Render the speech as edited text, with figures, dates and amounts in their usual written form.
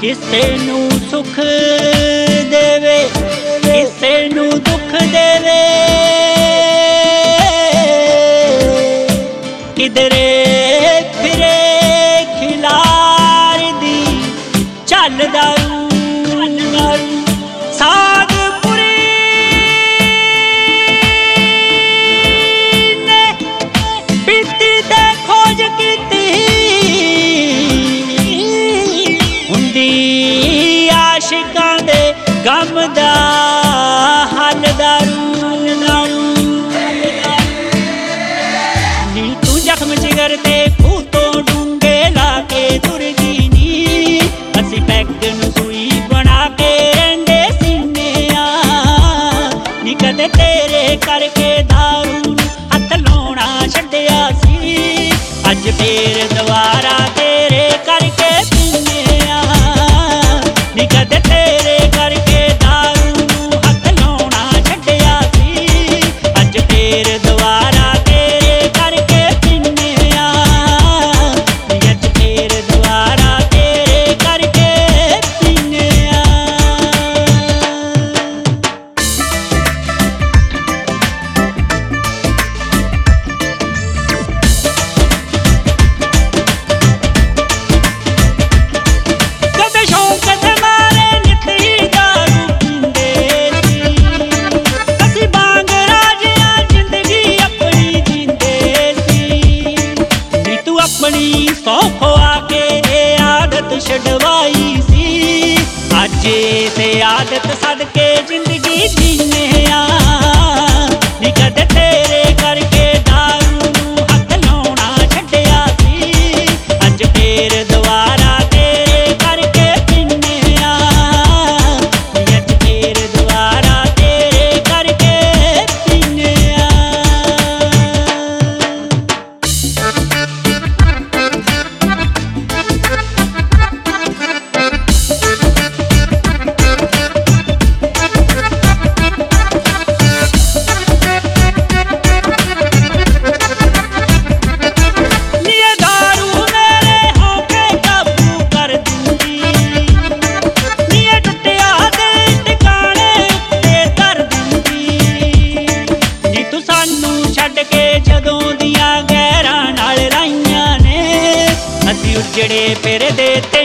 ਕਿਸੇ ਨੂੰ ਸੁਖ ਦੇਵੇ ਕਿਸੇ ਨੂੰ ਦੁੱਖ ਦੇਵੇ ਕਿਧਰੇ ਫਿਰੇ ਖਿਲਾਰਦੀ ਚੱਲਦਾ ਆਸ਼ਿਕਾਂ ਦੇ ਗਮ ਦਾ ਹੱਲ ਦਾਰੂ ਨੀ ਤੂੰ ਜ਼ਖਮ ਜਿਗਰ ਤੇ ਖੂਹ ਤੋਂ ਡੂੰਘੇ ਲਾ ਕੇ ਤੁਰ ਗਈ ਨੀ ਅਸੀਂ ਪੈਗ ਨੂੰ ਸੂਈ ਬਣਾ ਕੇ ਰਹਿੰਦੇ ਸੀਨੇ ਆ ਨੀ ਕਦੇ ਤੇਰੇ ਕਰਕੇ ਦਾਰੂ ਨੂੰ ਹੱਥ ਲਾਉਣਾ ਛੱਡਿਆ ਸੀ ਅੱਜ ਫੇਰ ਦੁਬਾਰਾ ਤੇਰੇ ਕਰਕੇ ਪੀਨੇ ਆ ਨੀ ਕਦੇ ਤੇਰੇ ਕਰਕੇ ਦਾਰੂ ਨੂੰ ਹੱਥ ਲਾਉਣਾ ਛੱਡਿਆ ਸੀ ਅੱਜ ਫੇਰ ਦੁਬਾਰਾ ਤੇਰੇ ਕਰਕੇ ਪੀਨੇ ਆ ਨੀ ਅੱਜ ਫੇਰ ਦੁਬਾਰਾ ਤੇਰੇ ਕਰਕੇ ਪੀਨੇ ਆ ਕਦੇ ਸ਼ੌਂਕ ਸੌਖ ਆ ਕੇ ਇਹ ਆਦਤ ਛਡਵਾਈ ਸੀ ਅੱਜ ਤੇ ਆਦਤ ਸਦਕੇ ਜ਼ਿੰਦਗੀ ਜੀਨੇ ਆ ਨੀ ਕਦੇ ਤੇਰੇ ਕਰਕੇ ਦਾਰੂ ਨੂੰ ਹੱਥ ਲਾਉਣਾ ਛੱਡਿਆ ਸੀ ਅੱਜ ਫੇਰ ਦੁਬਾਰਾ ਤੇਰੇ ਕਰਕੇ ਪੀਨੇ ਆ ਨੀ ਅੱਜ ਫੇਰ ਦੁਬਾਰਾ ਤੇਰੇ ਕਰਕੇ ਪੀਨੇ ਆ ਜਦੋਂ ਦੀਆਂ ਗਹਿਰਾਂ ਨਾਲ ਰਾਈਆਂ ਨੇ ਅਸੀਂ ਉੱਜੜੇ ਫਿਰਦੇ ਤੇ